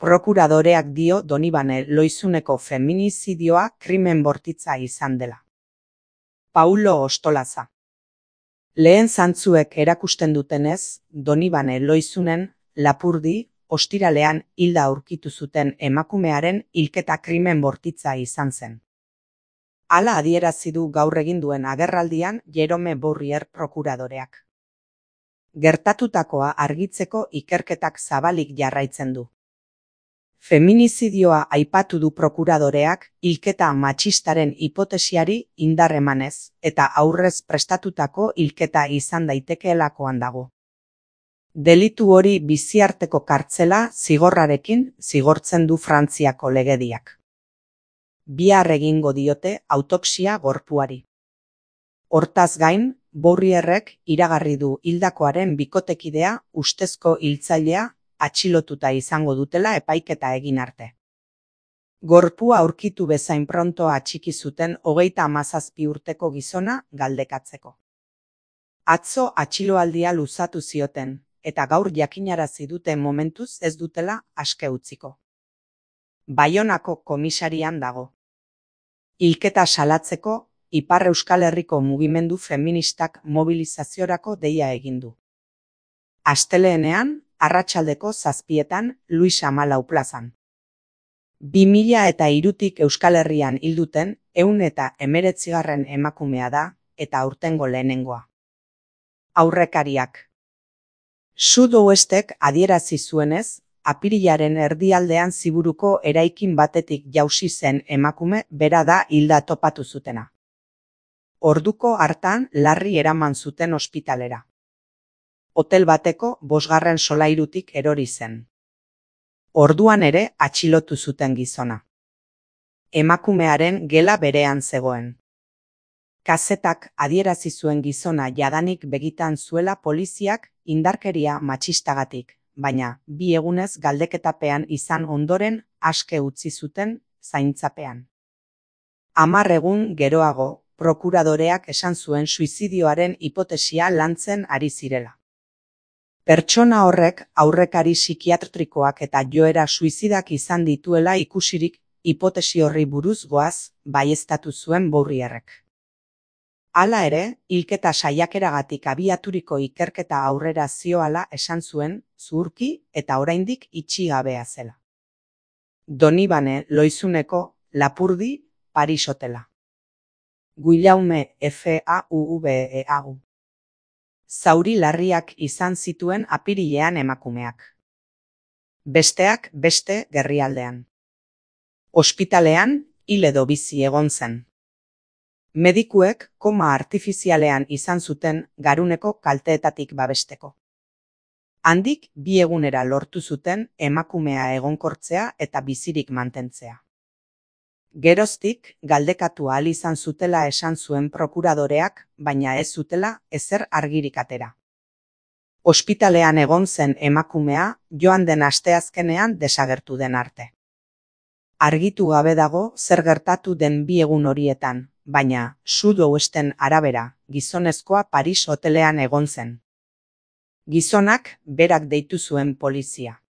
Prokuradoreak dio Donibane Lohizuneko feminizidioa krimen bortitza izan dela. Paulo Ostolaza. Lehen zantzuek erakusten dutenez, Donibane Lohizunen Lapurdi ostiralean hilda aurkitu zuten emakumearen hilketa krimen bortitza izan zen. Hala adierazi du gaur egin duen agerraldian Jerome Bourrier prokuradoreak. Gertatutakoa argitzeko ikerketak zabalik jarraitzen du. Feminizidioa aipatu du prokuradoreak hilketa matxistaren hipotesiari indar emanez eta aurrez prestatutako hilketa izan daitekeelakoan dago. Delitu hori biziarteko kartzela zigorrarekin zigortzen du Frantziako legediak. Bihar egingo diote autopsia gorpuari. Hortaz gain, Bourrierrek iragarri du hildakoaren bikotekidea ustezko hiltzailea atxilotuta izango dutela epaiketa egin arte. Gorpua aurkitu bezain pronto atxiki zuten 37 urteko gizona galdekatzeko. Atzo atxiloaldia luzatu zioten, eta gaur jakinarazi dute momentuz ez dutela aske utziko. Baionako komisarian dago. Hilketa salatzeko, Ipar Euskal Herriko mugimendu feministak mobilizaziorako deia egin du. Asteleenean, arratsaldeko 7etan Luis Amalau plazan. 2003tik Euskal Herrian hilduten 119. emakumea da, eta aurtengo lehenengoa. Aurrekariak. Sudoestek adierazi zuenez, apirilaren erdialdean Ziburuko eraikin batetik jausi zen emakume bera da hilda topatu zutena. Orduko hartan larri eraman zuten ospitalera. Hotel bateko 5. solairutik erori zen. Orduan ere atxilotu zuten gizona. Emakumearen gela berean zegoen. Kazetak adierazi zuen gizona jadanik begitan zuela poliziak indarkeria matxistagatik, baina 2 egunez galdeketapean izan ondoren aske utzi zuten zaintzapean. 10 egun geroago, prokuradoreak esan zuen suizidioaren hipotesia lantzen ari zirela. Pertsona horrek aurrekari psikiatrikoak eta joera suizidak izan dituela ikusirik hipotesi horri buruz goaz baieztatu zuen Bourrierrek. Hala ere, hilketa saiakeragatik abiaturiko ikerketa aurrera zioala esan zuen zuhurki eta oraindik itxi gabea zela. Donibane Lohizuneko Lapurdi Paris hotela. Guillaume Fauveau. Zauri larriak izan zituen apirilean emakumeak. Besteak beste gerrialdean. Ospitalean hil edo bizi egon zen. Medikuek koma artifizialean izan zuten garuneko kalteetatik babesteko. Handik 2 egunera lortu zuten emakumea egonkortzea eta bizirik mantentzea. Geroztik galdekatu ahal izan zutela esan zuen prokuradoreak, baina ez zutela ezer argirik atera. Ospitalean egon zen emakumea joan den asteazkenean desagertu den arte. Argitu gabe dago zer gertatu den 2 egun horietan, baina Sudoesten arabera gizonezkoa Paris hotelean egon zen. Gizonak berak deitu zuen polizia.